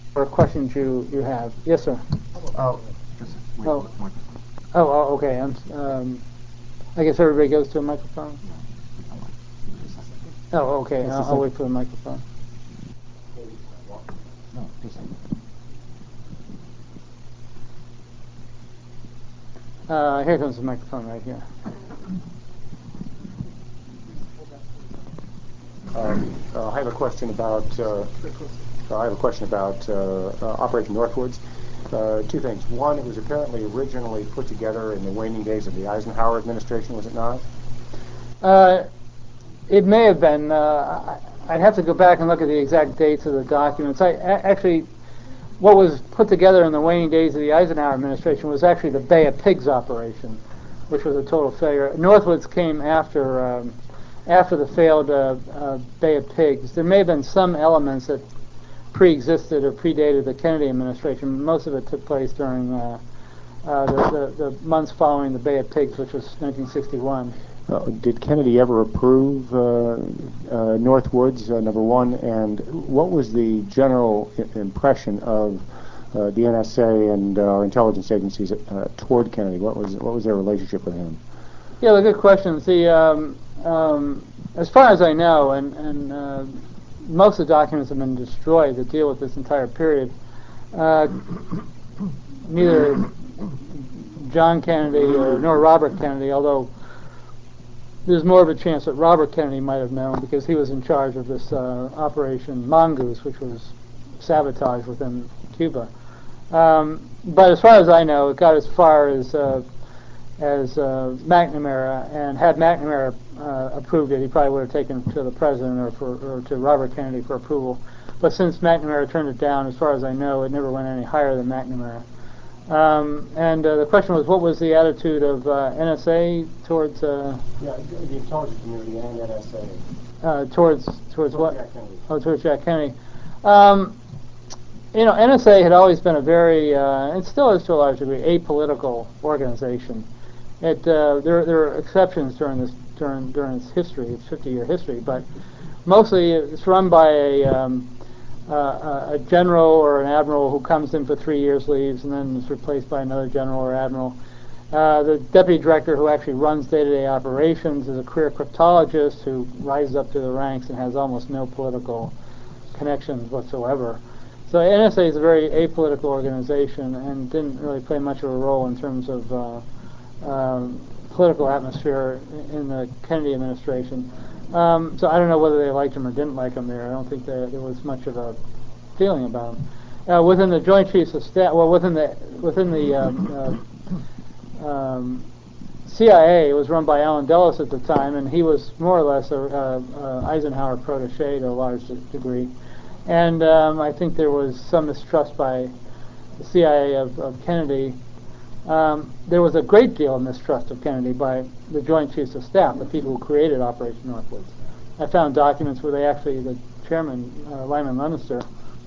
or questions you have. Yes, sir. Oh, just wait Oh. for the microphone. Okay. I guess everybody goes to a microphone. Oh, okay. I'll wait for the microphone. No, just a second. Here comes the microphone right here. I have a question about Operation Northwoods. Two things. One, it was apparently originally put together in the waning days of the Eisenhower administration, was it not? It may have been. I'd have to go back and look at the exact dates of the documents. Actually, what was put together in the waning days of the Eisenhower administration was actually the Bay of Pigs operation, which was a total failure. Northwoods came after the failed Bay of Pigs. There may have been some elements that pre-existed or predated the Kennedy administration. Most of it took place during the months following the Bay of Pigs, which was 1961. Did Kennedy ever approve Northwoods, number one? And what was the general impression of the NSA and our intelligence agencies toward Kennedy? What was their relationship with him? Yeah, well, good questions. As far as I know, and most of the documents have been destroyed that deal with this entire period, neither John Kennedy nor Robert Kennedy, although there's more of a chance that Robert Kennedy might have known because he was in charge of this Operation Mongoose, which was sabotage within Cuba. But as far as I know, it got as far as McNamara, and had McNamara approved it, he probably would have taken it to the president or to Robert Kennedy for approval. But since McNamara turned it down, as far as I know, it never went any higher than McNamara. And the question was, what was the attitude of NSA towards? The intelligence community and NSA. Towards what? Jack Kennedy. Oh, towards Jack Kennedy. NSA had always been a very, and still is to a large degree, apolitical organization. There are exceptions during its history, its 50-year history, but mostly it's run by a general or an admiral who comes in for 3 years, leaves, and then is replaced by another general or admiral. The deputy director who actually runs day-to-day operations is a career cryptologist who rises up to the ranks and has almost no political connections whatsoever. So NSA is a very apolitical organization and didn't really play much of a role in terms of political atmosphere in the Kennedy administration. So I don't know whether they liked him or didn't like him there. I don't think there was much of a feeling about him. Within the Joint Chiefs of Staff, well, within the CIA, it was run by Allen Dulles at the time, and he was more or less a Eisenhower protege to a large degree. And I think there was some mistrust by the CIA of Kennedy. There was a great deal of mistrust of Kennedy by the Joint Chiefs of Staff, the people who created Operation Northwoods. I found documents where the chairman, Lyman Leominster,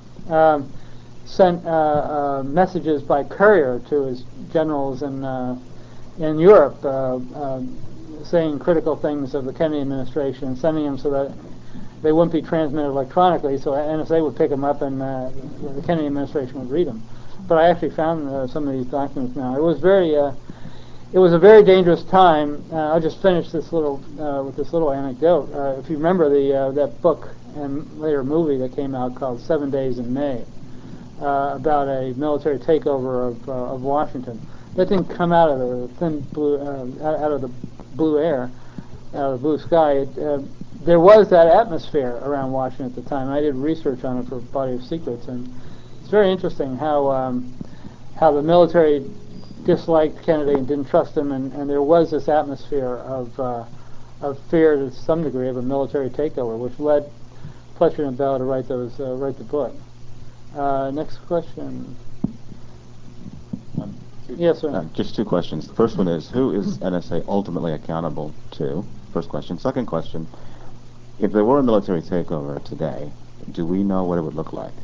sent messages by courier to his generals in Europe saying critical things of the Kennedy administration and sending them so that they wouldn't be transmitted electronically, so NSA would pick them up and the Kennedy administration would read them. But I actually found some of these documents now. It was a very dangerous time. I'll just finish this with this little anecdote. If you remember that book and later movie that came out called 7 Days in May about a military takeover of Washington, that didn't come out of the thin blue, out of the blue air, out of the blue sky. There was that atmosphere around Washington at the time. I did research on it for Body of Secrets, and it's very interesting how the military disliked Kennedy and didn't trust him, and there was this atmosphere of fear to some degree of a military takeover, which led Fletcher and Bell to write the book. Next question. Yes, sir. Just two questions. The first one is, who is NSA ultimately accountable to? First question. Second question, if there were a military takeover today, do we know what it would look like?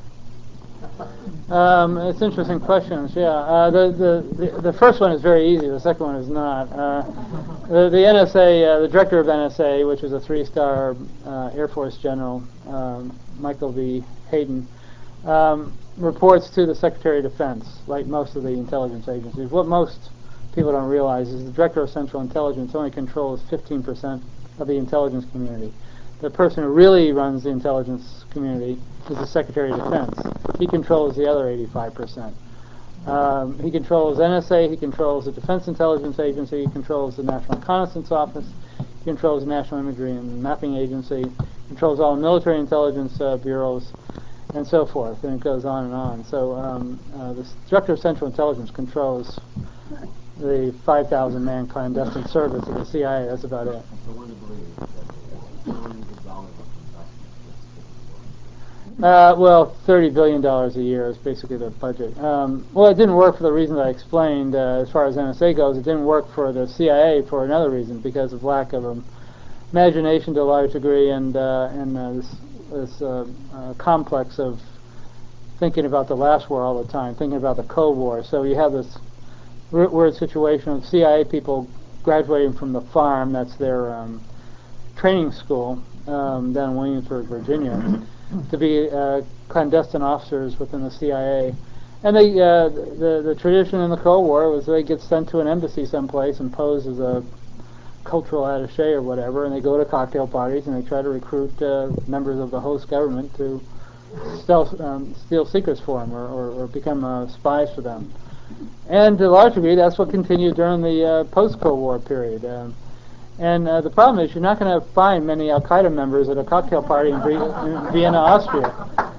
It's interesting questions. Yeah, the first one is very easy. The second one is not. The NSA, the director of NSA, which is a 3-star Air Force general, Michael V. Hayden, reports to the Secretary of Defense, like most of the intelligence agencies. What most people don't realize is the Director of Central Intelligence only controls 15% of the intelligence community. The person who really runs the intelligence community is the Secretary of Defense. He controls the other 85%. He controls NSA, he controls the Defense Intelligence Agency, he controls the National Reconnaissance Office, he controls the National Imagery and Mapping Agency, controls all military intelligence bureaus, and so forth, and it goes on and on. So the Director of Central Intelligence controls the 5,000-man clandestine service of the CIA. That's about it. So what do you believe? That billions of dollars of investment. Well, $30 billion a year is basically the budget. Well, it didn't work for the reasons I explained. As far as NSA goes, it didn't work for the CIA for another reason, because of lack of imagination to a large degree, and this complex of thinking about the last war all the time, thinking about the Cold War. So you have this weird situation of CIA people graduating from the farm, that's their training school down in Williamsburg, Virginia, to be clandestine officers within the CIA. And they, the tradition in the Cold War was they get sent to an embassy someplace and pose as a cultural attaché or whatever, and they go to cocktail parties and they try to recruit members of the host government to steal secrets for them or become spies for them. And to a large degree, that's what continued during the post-Cold War period. And the problem is you're not going to find many Al-Qaeda members at a cocktail party in Vienna, Austria.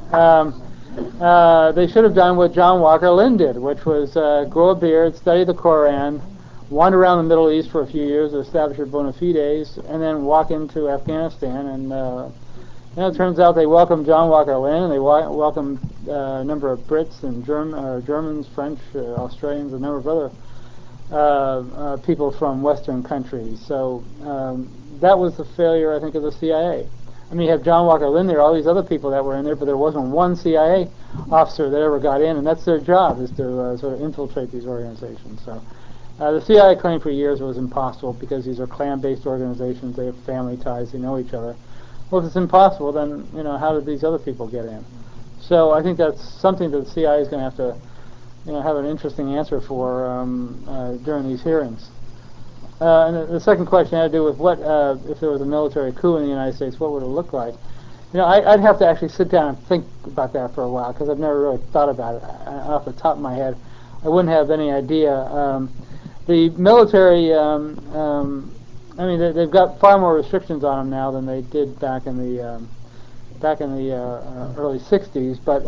They should have done what John Walker Lynn did, which was grow a beard, study the Koran, wander around the Middle East for a few years, establish your bona fides, and then walk into Afghanistan. And it turns out they welcomed John Walker Lynn, and they welcomed a number of Brits and Germans, French, Australians, a number of other people from Western countries. So that was the failure, I think, of the CIA. I mean, you have John Walker Lynn there, all these other people that were in there, but there wasn't one CIA officer that ever got in, and that's their job, is to sort of infiltrate these organizations. So the CIA claimed for years it was impossible because these are clan-based organizations, they have family ties, they know each other. Well, if it's impossible, then, how did these other people get in? So I think that's something that the CIA is going to have to, have an interesting answer for during these hearings. And the second question had to do with what, if there was a military coup in the United States, what would it look like? I'd have to actually sit down and think about that for a while, because I've never really thought about it off the top of my head. I wouldn't have any idea. The military, they've got far more restrictions on them now than they did back in the early '60s. But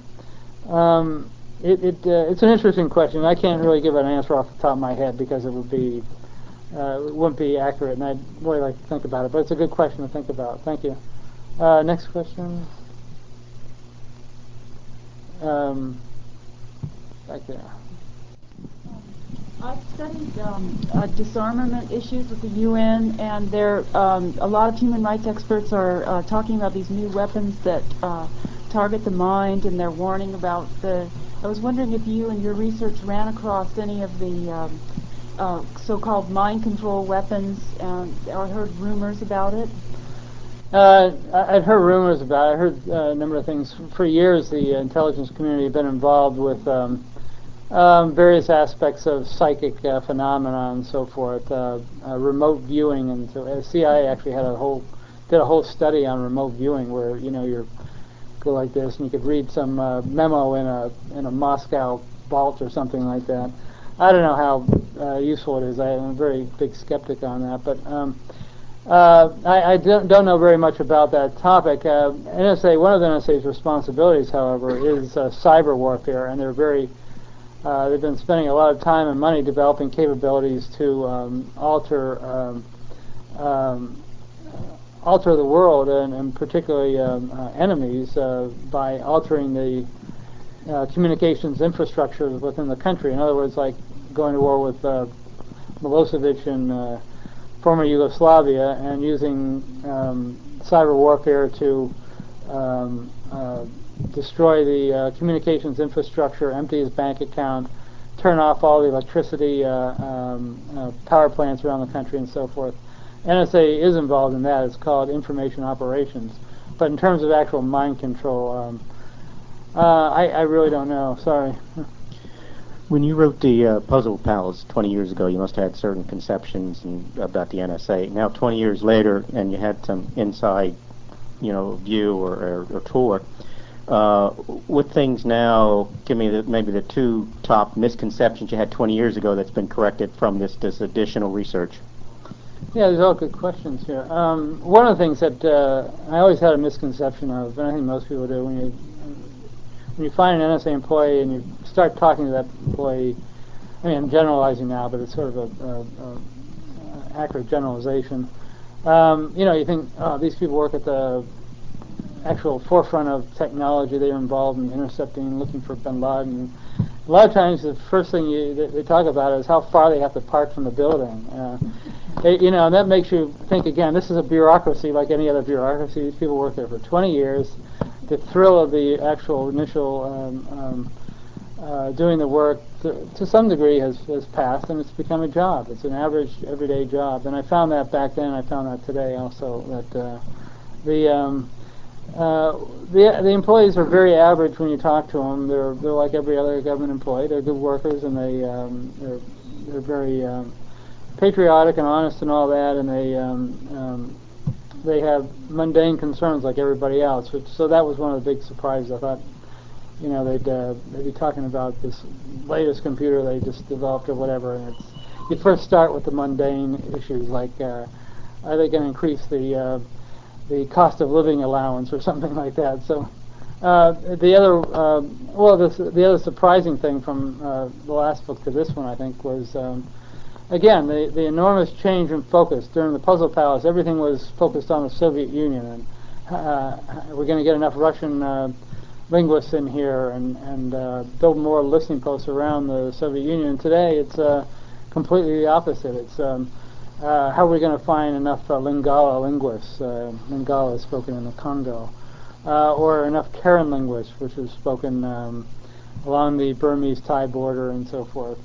it's an interesting question. I can't really give an answer off the top of my head because it wouldn't be accurate, and I'd really like to think about it. But it's a good question to think about. Thank you. Next question. Back there. I've studied disarmament issues with the UN, and there a lot of human rights experts are talking about these new weapons that target the mind, and they're warning about the. I was wondering if you and your research ran across any of the so-called mind control weapons, or heard rumors about it. I've heard rumors about it. I heard a number of things. For years, the intelligence community had been involved with various aspects of psychic phenomena and so forth, remote viewing, and so CIA actually did a whole study on remote viewing, where you go like this and you could read some memo in a Moscow vault or something like that. I don't know how useful it is. I'm a very big skeptic on that, but I don't know very much about that topic. NSA, one of the NSA's responsibilities, however, is cyber warfare, and they've been spending a lot of time and money developing capabilities to alter the world, and particularly enemies, by altering the communications infrastructure within the country. In other words, like going to war with Milosevic in former Yugoslavia, and using cyber warfare to destroy the communications infrastructure, empty his bank account, turn off all the electricity, power plants around the country, and so forth. NSA is involved in that. It's called information operations. But in terms of actual mind control, I really don't know. Sorry. When you wrote the Puzzle Pals 20 years ago, you must have had certain conceptions about the NSA. Now, 20 years later, and you had some inside, view or tour. With things now, give me maybe the two top misconceptions you had 20 years ago that's been corrected from this additional research. Yeah, there's all good questions here. One of the things that I always had a misconception of, and I think most people do, when you find an NSA employee and you start talking to that employee, I mean, I'm generalizing now, but it's sort of a accurate generalization. You think, oh, these people work at the actual forefront of technology. They're involved in intercepting, looking for bin Laden. A lot of times, the first thing they talk about is how far they have to park from the building. And that makes you think again. This is a bureaucracy like any other bureaucracy. These people work there for 20 years. The thrill of the actual initial doing the work, to some degree, has passed, and it's become a job. It's an average, everyday job. And I found that back then. I found that today also. That the employees are very average when you talk to them. They're like every other government employee. They're good workers, and they're very patriotic and honest and all that, and they have mundane concerns like everybody else. So that was one of the big surprises. I thought, they'd be talking about this latest computer they just developed or whatever, and you first start with the mundane issues like are they going to increase the cost of living allowance or something like that. So the other surprising thing from the last book to this one, I think, was again the enormous change in focus during the Puzzle Palace. Everything was focused on the Soviet Union, and we're going to get enough Russian linguists in here and build more listening posts around the Soviet Union. And today, it's completely the opposite. It's how are we going to find enough Lingala linguists? Lingala is spoken in the Congo, or enough Karen linguists, which is spoken along the Burmese-Thai border and so forth.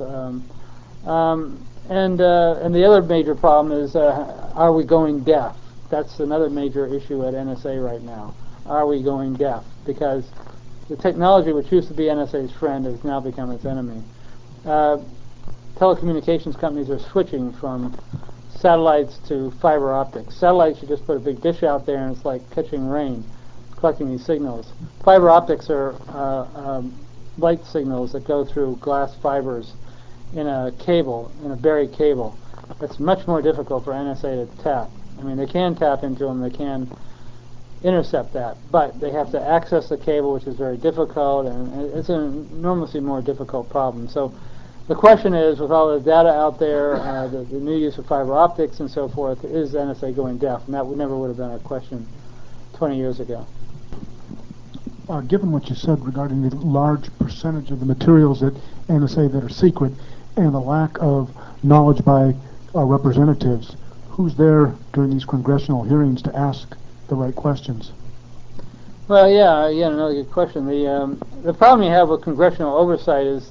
And the other major problem is, are we going deaf? That's another major issue at NSA right now. Are we going deaf? Because the technology which used to be NSA's friend has now become its enemy. Telecommunications companies are switching from satellites to fiber optics. Satellites, you just put a big dish out there and it's like catching rain, collecting these signals. Fiber optics are light signals that go through glass fibers in a cable, in a buried cable. It's much more difficult for NSA to tap. I mean, they can tap into them, they can intercept that, but they have to access the cable, which is very difficult, and it's an enormously more difficult problem. So the question is, with all the data out there, the new use of fiber optics and so forth, is NSA going deaf? And that never would have been a question 20 years ago. Given what you said regarding the large percentage of the materials at NSA that are secret and the lack of knowledge by representatives, who's there during these congressional hearings to ask the right questions? Well, yeah, another good question. The problem you have with congressional oversight is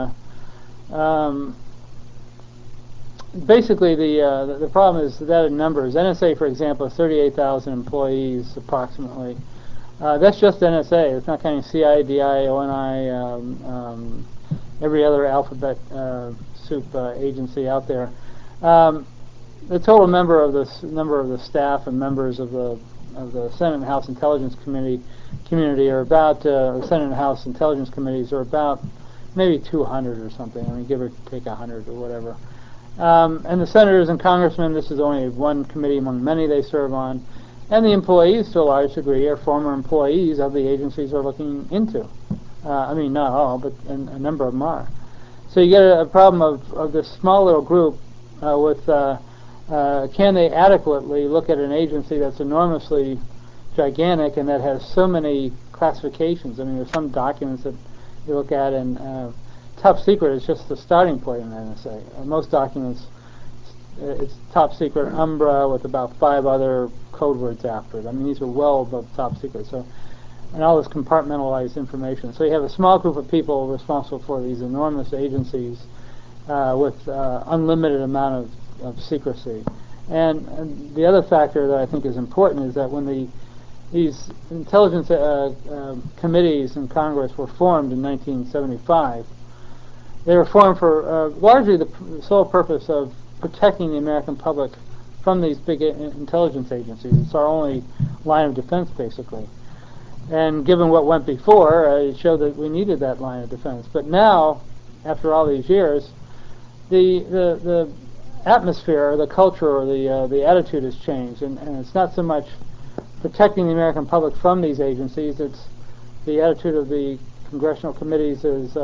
basically the problem is that in numbers. NSA, for example, is 38,000 employees approximately. That's just NSA. It's not counting CIA, DI, ONI, every other alphabet soup agency out there. The total number of the staff and members of the Senate and House Intelligence community are about Senate and House Intelligence committees are about maybe 200 or something. I mean, give or take 100 or whatever. And the senators and congressmen, this is only one committee among many they serve on. And the employees, to a large degree, are former employees of the agencies they're looking into. I mean, not all, but a number of them are. So you get a problem of this small little group with can they adequately look at an agency that's enormously gigantic and that has so many classifications. I mean, there's some documents that you look at, and top secret is just the starting point in NSA. Most documents, it's top secret Umbra with about 5 other code words after it. I mean, these are well above top secret. So, and all this compartmentalized information. So you have a small group of people responsible for these enormous agencies with unlimited amount of secrecy. And the other factor that I think is important is that when these intelligence committees in Congress were formed in 1975. They were formed for largely the sole purpose of protecting the American public from these big intelligence agencies. It's our only line of defense, basically. And given what went before, it showed that we needed that line of defense. But now, after all these years, the atmosphere, or the culture, or the attitude has changed, and it's not so much protecting the American public from these agencies. It's the attitude of the congressional committees is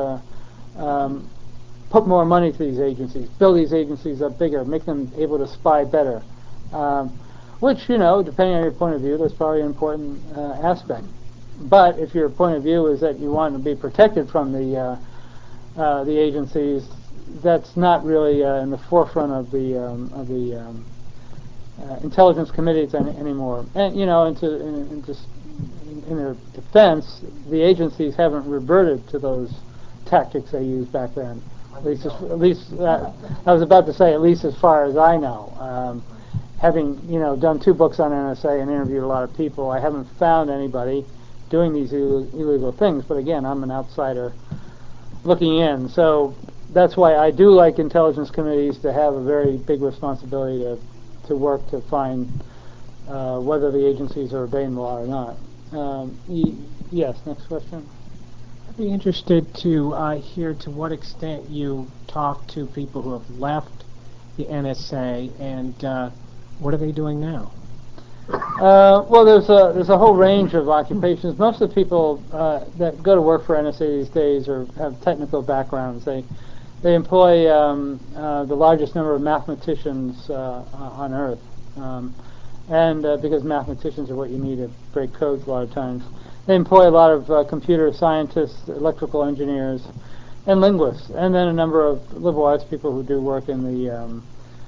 put more money to these agencies, build these agencies up bigger, make them able to spy better. Which, depending on your point of view, that's probably an important aspect. But if your point of view is that you want to be protected from the agencies, that's not really in the forefront of the intelligence committees anymore. And in their defense, the agencies haven't reverted to those tactics they used back then. At least I was about to say, at least as far as I know. Having done 2 books on NSA and interviewed a lot of people, I haven't found anybody doing these illegal things. But again, I'm an outsider looking in, so that's why I do like intelligence committees to have a very big responsibility to work to find whether the agencies are obeying the law or not. Yes, next question. I'd be interested to hear to what extent you talk to people who have left the NSA, and what are they doing now? Well, there's a whole range of occupations. Most of the people that go to work for NSA these days have technical backgrounds. They employ the largest number of mathematicians on Earth, and because mathematicians are what you need to break codes a lot of times. They employ a lot of computer scientists, electrical engineers, and linguists, and then a number of liberal arts people who do work in the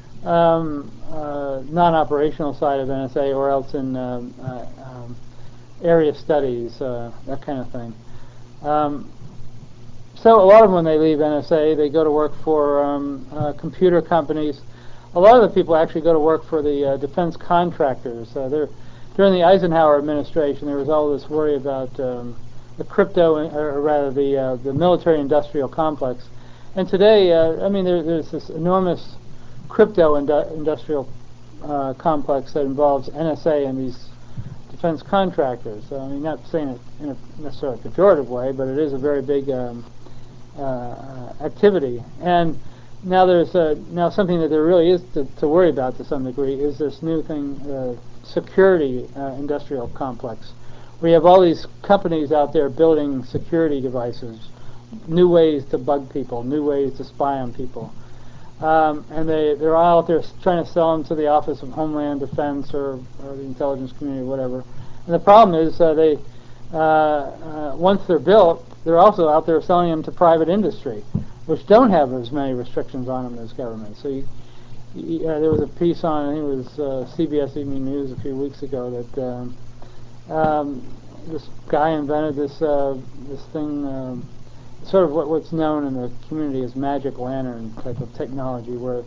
non-operational side of NSA, or else in area studies, that kind of thing. So a lot of them, when they leave NSA, they go to work for computer companies. A lot of the people actually go to work for the defense contractors. During the Eisenhower administration, there was all this worry about the crypto, or rather the military-industrial complex. And today, there's this enormous crypto-industrial complex that involves NSA and these defense contractors. Not saying it in a necessarily pejorative way, but it is a very big activity. And now there's now something that there really is to worry about to some degree is this new thing, security industrial complex. We have all these companies out there building security devices, new ways to bug people, new ways to spy on people. And they're all out there trying to sell them to the Office of Homeland Defense or the intelligence community, whatever. And the problem is once they're built, they're also out there selling them to private industry, which don't have as many restrictions on them as government. So there was a piece on, I think it was CBS Evening News a few weeks ago, that this guy invented this thing, sort of what's known in the community as magic lantern type of technology, where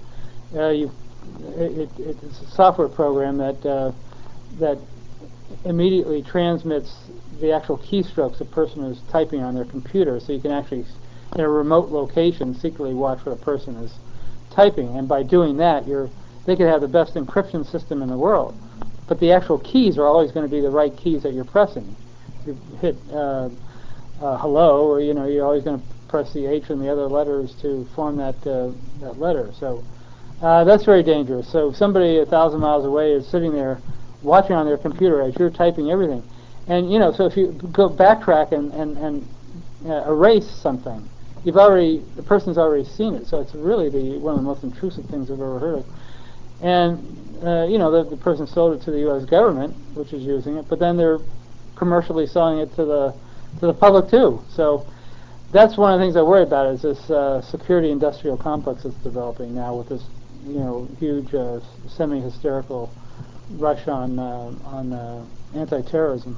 it's a software program that immediately transmits the actual keystrokes a person is typing on their computer, so you can actually, in a remote location, secretly watch what a person is typing. And by doing that, they could have the best encryption system in the world, but the actual keys are always going to be the right keys that you're pressing. You hit hello, or you're always going to press the H and the other letters to form that letter. So that's very dangerous. So if somebody 1,000 miles away is sitting there watching on their computer as you're typing everything, and so if you go backtrack and erase something, the person's already seen it. So it's really one of the most intrusive things I've ever heard of. And the person sold it to the U.S. government, which is using it, but then they're commercially selling it to the public too. So that's one of the things I worry about, is this security industrial complex that's developing now with this huge semi-hysterical rush on anti-terrorism.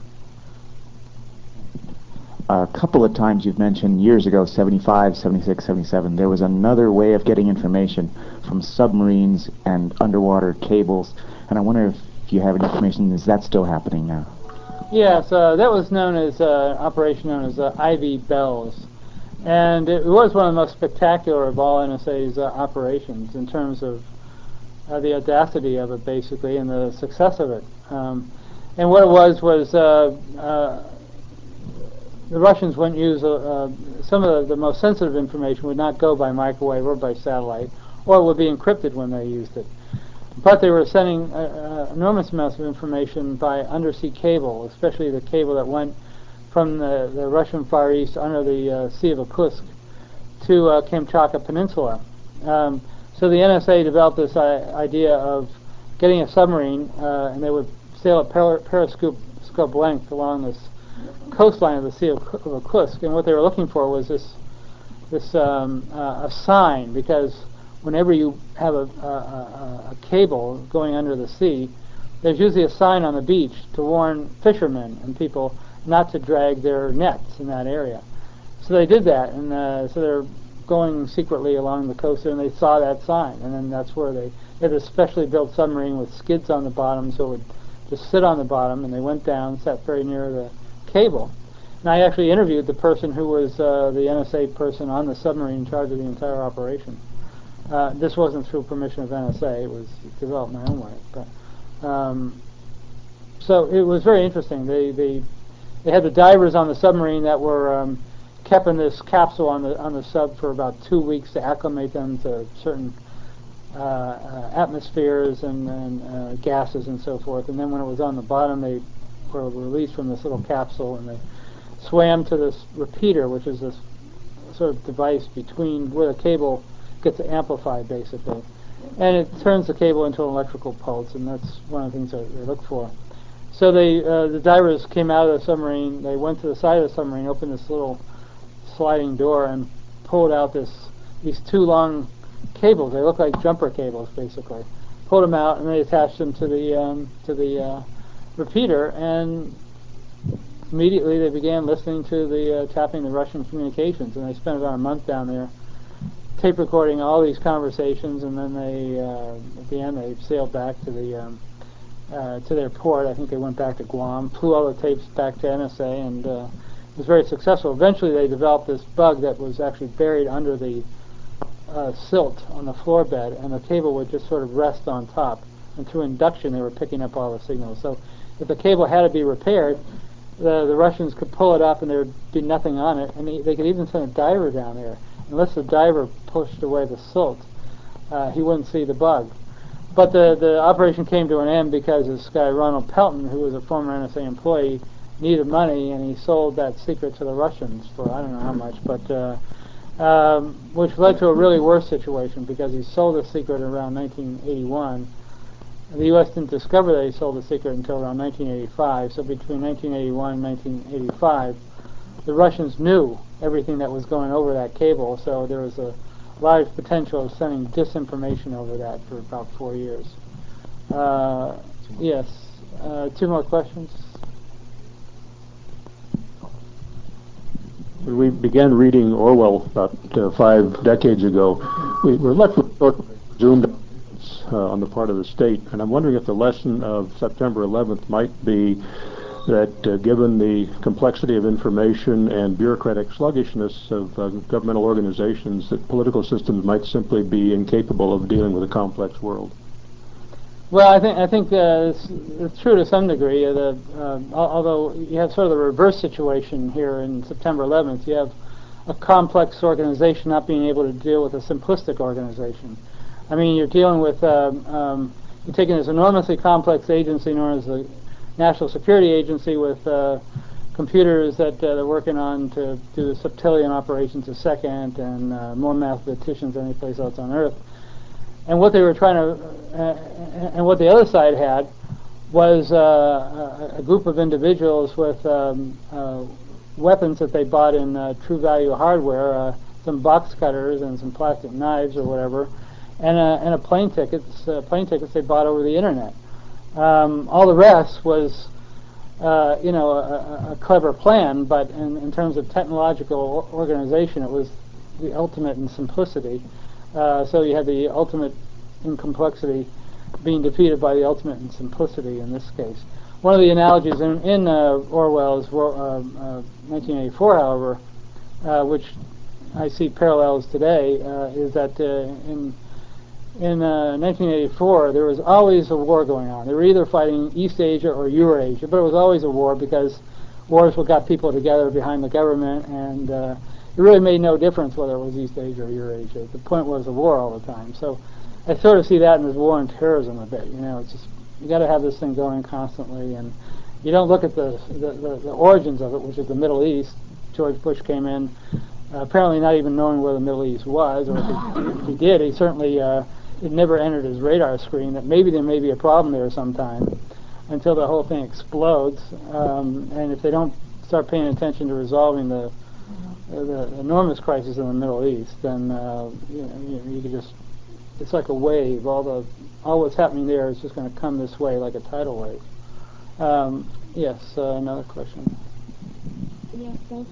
A couple of times you've mentioned years ago, 75, 76, 77, there was another way of getting information from submarines and underwater cables, and I wonder if you have any information, is that still happening now? Yes, that was known as operation known as Ivy Bells, and it was one of the most spectacular of all NSA's operations in terms of the audacity of it, basically, and the success of it. And what it was the Russians wouldn't use some of the most sensitive information would not go by microwave or by satellite, or it would be encrypted when they used it. But they were sending enormous amounts of information by undersea cable, especially the cable that went from the Russian Far East under the Sea of Okhotsk to Kamchatka Peninsula. So the NSA developed this idea of getting a submarine, and they would sail at periscope length along this coastline of the Sea of Okhotsk, and what they were looking for was this a sign, because whenever you have a cable going under the sea, there's usually a sign on the beach to warn fishermen and people not to drag their nets in that area. So they did that, and so they're going secretly along the coast there, and they saw that sign, and then that's where they had a specially built submarine with skids on the bottom, so it would just sit on the bottom, and they went down, sat very near the cable. And I actually interviewed the person who was the NSA person on the submarine in charge of the entire operation. This wasn't through permission of NSA; it was developed my own way. But so it was very interesting. They had the divers on the submarine that were kept in this capsule on the sub for about 2 weeks to acclimate them to certain atmospheres and gases and so forth. And then when it was on the bottom, they were released from this little capsule, and they swam to this repeater, which is this sort of device between where the cable gets amplified, basically. And it turns the cable into an electrical pulse, and that's one of the things that they look for. So the divers came out of the submarine, they went to the side of the submarine, opened this little sliding door, and pulled out these 2 long cables. They look like jumper cables, basically. Pulled them out, and they attached them to the repeater, and immediately they began listening to tapping the Russian communications, and they spent about a month down there tape recording all these conversations, and then they at the end they sailed back to their port. I think they went back to Guam, flew all the tapes back to NSA, and it was very successful. Eventually they developed this bug that was actually buried under the silt on the floor bed, and the cable would just sort of rest on top, and through induction they were picking up all the signals. So if the cable had to be repaired, the Russians could pull it up and there would be nothing on it, and they could even send a diver down there. Unless the diver pushed away the silt, he wouldn't see the bug. But the operation came to an end because this guy, Ronald Pelton, who was a former NSA employee, needed money, and he sold that secret to the Russians for I don't know how much, but which led to a really worse situation, because he sold the secret around 1981. The U.S. didn't discover that he sold the secret until around 1985, so between 1981 and 1985, the Russians knew everything that was going over that cable, so there was a large potential of sending disinformation over that for about 4 years. Yes. 2 more questions? When we began reading Orwell about 5 decades ago, we were left with sort of zoomed on the part of the state, and I'm wondering if the lesson of September 11th might be that given the complexity of information and bureaucratic sluggishness of governmental organizations, that political systems might simply be incapable of dealing with a complex world. Well, I think it's true to some degree. Although you have sort of the reverse situation here in September 11th, you have a complex organization not being able to deal with a simplistic organization. I mean, you're dealing with you're taking this enormously complex agency known as the National Security Agency with computers that they're working on to do septillion operations a second, and more mathematicians than any place else on Earth. And what they were trying to, and what the other side had was a group of individuals with weapons that they bought in True Value hardware, some box cutters and some plastic knives or whatever, and plane tickets they bought over the internet. All the rest was, a clever plan, but in terms of technological organization, it was the ultimate in simplicity. So you had the ultimate in complexity being defeated by the ultimate in simplicity in this case. one of the analogies in Orwell's 1984, however, which I see parallels today, is that in 1984 there was always a war going on. They were either fighting East Asia or Eurasia, but it was always a war because wars what got people together behind the government, and it really made no difference whether it was East Asia or Eurasia. The point was a war all the time. So I sort of see that in this war on terrorism a bit. It's just you got to have this thing going constantly, and you don't look at the origins of it, which is the Middle East. George Bush came in apparently not even knowing where the Middle East was, or if he did, he certainly it never entered his radar screen that maybe there may be a problem there sometime until the whole thing explodes. And if they don't start paying attention to resolving the enormous crisis in the Middle East, then you could just, it's like a wave. All what's happening there is just going to come this way like a tidal wave. Yes, another question. Yes,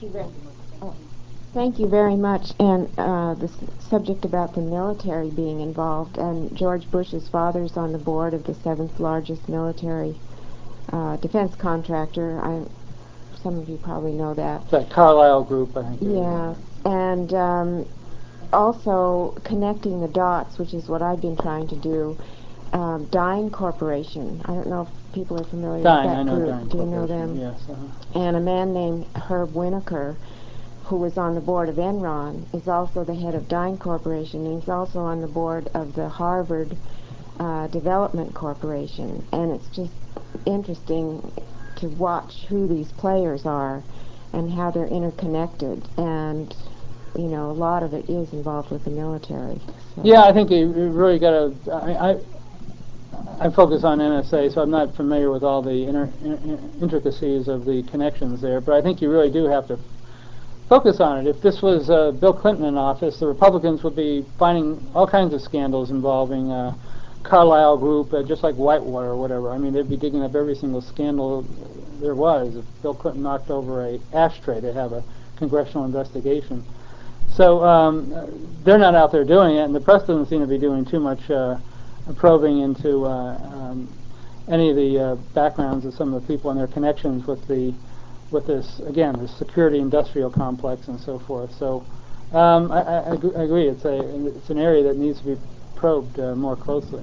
thank you very much. And the subject about the military being involved, and George Bush's father's on the board of the 7th largest military defense contractor. Some of you probably know that. It's that Carlyle Group, I think. Yeah, and also connecting the dots, which is what I've been trying to do. Dine Corporation. I don't know if people are familiar with that group. Dine Do you know them? Yes. And a man named Herb Winokur, who was on the board of Enron, is also the head of Dine Corporation, and he's also on the board of the Harvard Development Corporation. And it's just interesting to watch who these players are and how they're interconnected. And, a lot of it is involved with the military. So. Yeah, I think you really got to... I focus on NSA, so I'm not familiar with all the intricacies of the connections there, but I think you really do have to focus on it. If this was Bill Clinton in office, the Republicans would be finding all kinds of scandals involving Carlyle Group, just like Whitewater or whatever. I mean, they'd be digging up every single scandal there was. If Bill Clinton knocked over a ashtray, they'd have a congressional investigation. So they're not out there doing it, and the press doesn't seem to be doing too much probing into any of the backgrounds of some of the people and their connections with this, again, the security industrial complex and so forth. So I agree. It's an area that needs to be probed more closely.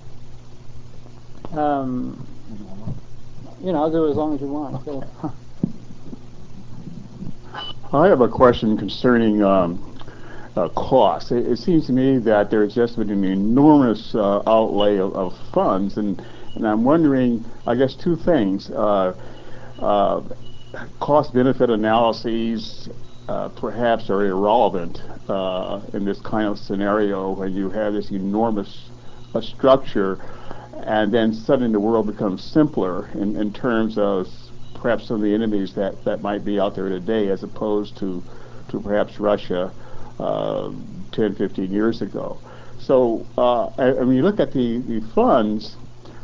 I'll do it as long as you want. So. I have a question concerning cost. It seems to me that there's just been an enormous outlay of funds, and I'm wondering, I guess, two things. Cost-benefit analyses perhaps are irrelevant in this kind of scenario when you have this enormous structure, and then suddenly the world becomes simpler in terms of perhaps some of the enemies that might be out there today, as opposed to perhaps Russia 10, 15 years ago. So when you look at the funds,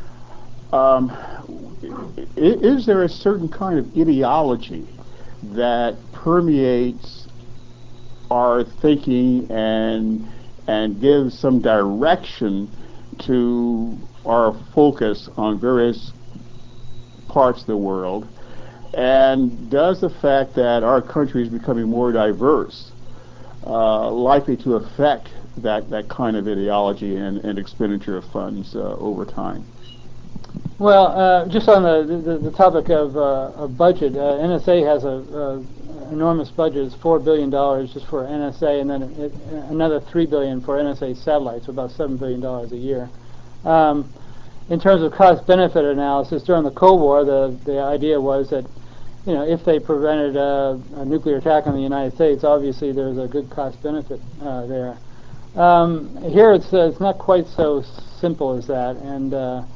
is there a certain kind of ideology that permeates our thinking and gives some direction to our focus on various parts of the world? And does the fact that our country is becoming more diverse likely to affect that kind of ideology and expenditure of funds over time? Well, just on the topic of budget, NSA has a enormous budget. It's $4 billion just for NSA, and then another $3 billion for NSA satellites, so about $7 billion a year. In terms of cost-benefit analysis, during the Cold War, the idea was that if they prevented a nuclear attack on the United States, obviously there's a good cost-benefit there. Here it's not quite so simple as that, and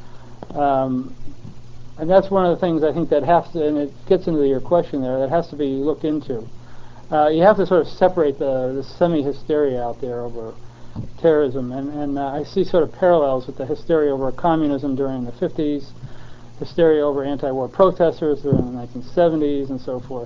that's one of the things I think that has to, and it gets into your question there, that has to be looked into. You have to sort of separate the semi-hysteria out there over terrorism, and I see sort of parallels with the hysteria over communism during the 50s, hysteria over anti-war protesters during the 1970s, and so forth.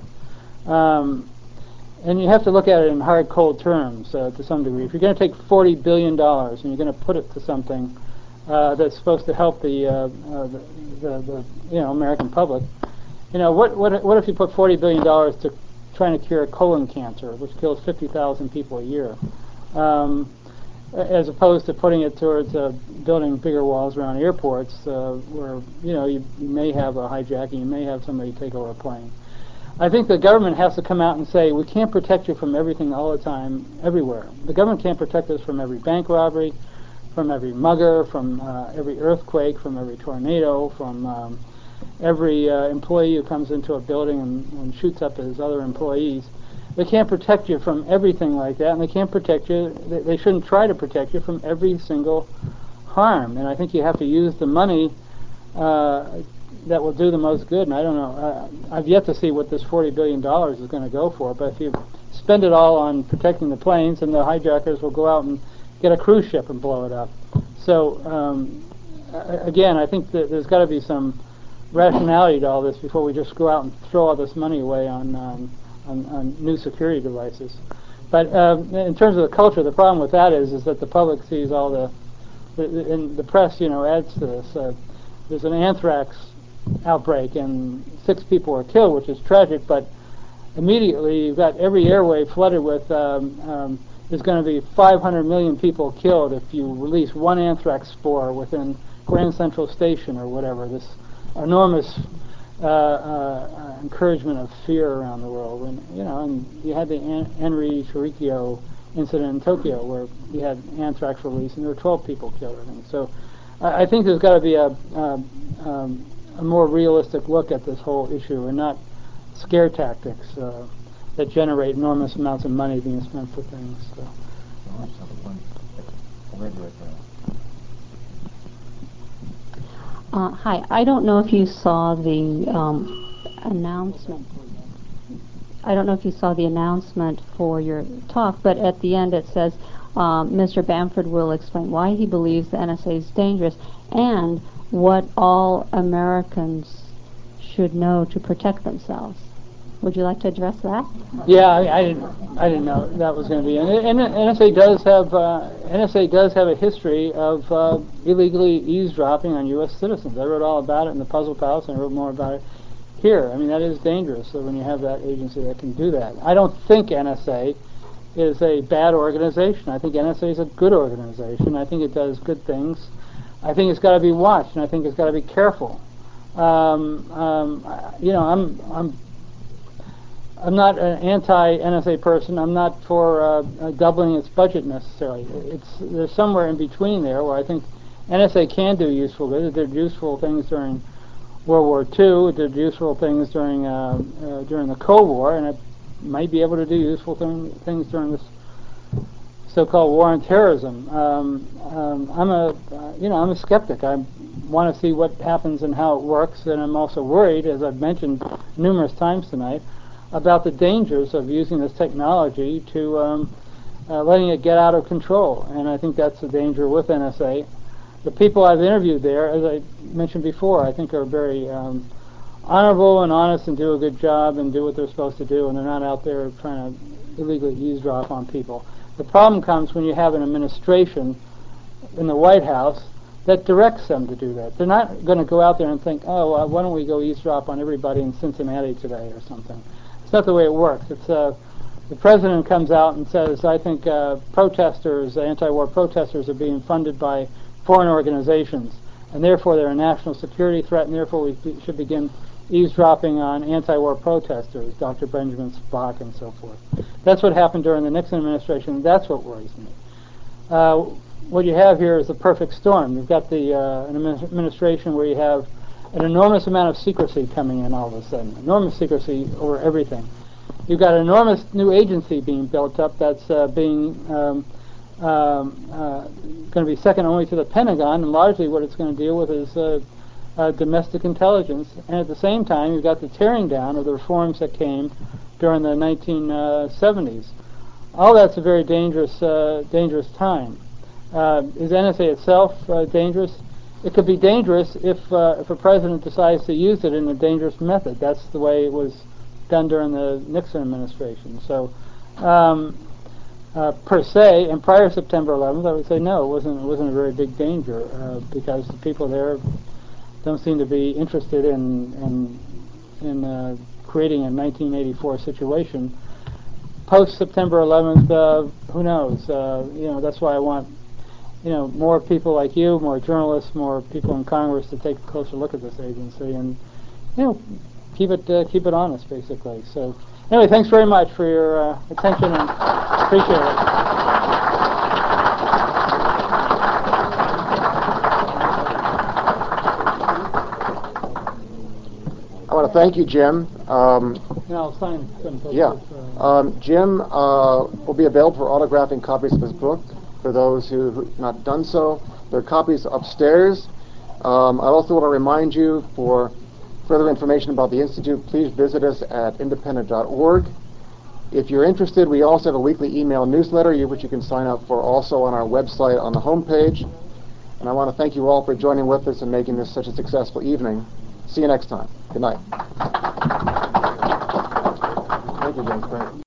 And you have to look at it in hard, cold terms to some degree. If you're going to take $40 billion and you're going to put it to something, that's supposed to help the American public. What if you put $40 billion to trying to cure colon cancer, which kills 50,000 people a year, as opposed to putting it towards building bigger walls around airports, where you may have a hijacking, you may have somebody take over a plane. I think the government has to come out and say, we can't protect you from everything all the time, everywhere. The government can't protect us from every bank robbery, from every mugger, from every earthquake, from every tornado, from every employee who comes into a building and shoots up his other employees. They can't protect you from everything like that, and they can't protect you, they shouldn't try to protect you from every single harm. And I think you have to use the money that will do the most good. And I don't know, I've yet to see what this $40 billion is going to go for, but if you spend it all on protecting the planes, and the hijackers will go out and get a cruise ship and blow it up. So, again, I think that there's got to be some rationality to all this before we just go out and throw all this money away on new security devices. But in terms of the culture, the problem with that is that the public sees all the press, adds to this. There's an anthrax outbreak and 6 people are killed, which is tragic, but immediately you've got every airway flooded with there's going to be 500 million people killed if you release one anthrax spore within Grand Central Station or whatever. This enormous encouragement of fear around the world. And you had the Enri Shirikyo incident in Tokyo where you had anthrax release and there were 12 people killed, I think. So I think there's got to be a more realistic look at this whole issue and not scare tactics that generate enormous amounts of money being spent for things. So. Hi, I don't know if you saw the announcement. I don't know if you saw the announcement for your talk, but at the end it says Mr. Bamford will explain why he believes the NSA is dangerous and what all Americans should know to protect themselves. Would you like to address that? Yeah, I didn't know that was going to be. And NSA does have a history of illegally eavesdropping on U.S. citizens. I wrote all about it in the Puzzle Palace, and I wrote more about it here. I mean, that is dangerous. So when you have that agency that can do that, I don't think NSA is a bad organization. I think NSA is a good organization. I think it does good things. I think it's got to be watched, and I think it's got to be careful. I'm not an anti-NSA person. I'm not for doubling its budget necessarily. There's somewhere in between there where I think NSA can do useful good. It did useful things during World War II. It did useful things during the Cold War, and it might be able to do useful things during this so-called war on terrorism. I'm a skeptic. I want to see what happens and how it works, and I'm also worried, as I've mentioned numerous times tonight, about the dangers of using this technology to letting it get out of control. And I think that's the danger with NSA. The people I've interviewed there, as I mentioned before, I think are very honorable and honest and do a good job and do what they're supposed to do, and they're not out there trying to illegally eavesdrop on people. The problem comes when you have an administration in the White House that directs them to do that. They're not going to go out there and think, oh, why don't we go eavesdrop on everybody in Cincinnati today or something. It's not the way it works. It's the president comes out and says, I think protesters, anti-war protesters, are being funded by foreign organizations, and therefore they're a national security threat, and therefore we should begin eavesdropping on anti-war protesters, Dr. Benjamin Spock and so forth. That's what happened during the Nixon administration. That's what worries me. What you have here is the perfect storm. You've got an administration where you have an enormous amount of secrecy coming in all of a sudden, enormous secrecy over everything. You've got an enormous new agency being built up that's being going to be second only to the Pentagon, and largely what it's going to deal with is domestic intelligence. And at the same time, you've got the tearing down of the reforms that came during the 1970s. All that's a very dangerous time. Is NSA itself dangerous? It could be dangerous if a president decides to use it in a dangerous method. That's the way it was done during the Nixon administration. So per se, and prior to September 11th, I would say no, it wasn't a very big danger because the people there don't seem to be interested in creating a 1984 situation. Post September 11th, who knows? That's why I want more people like you, more journalists, more people in Congress to take a closer look at this agency and keep it honest, basically. So anyway, thanks very much for your attention and appreciate it. I want to thank you, Jim. I'll sign some posters. Yeah. Jim will be available for autographing copies of his book for those who have not done so. There are copies upstairs. I also want to remind you, for further information about the Institute, please visit us at independent.org. If you're interested, we also have a weekly email newsletter, which you can sign up for also on our website on the homepage. And I want to thank you all for joining with us and making this such a successful evening. See you next time. Good night. Thank you, James. Great.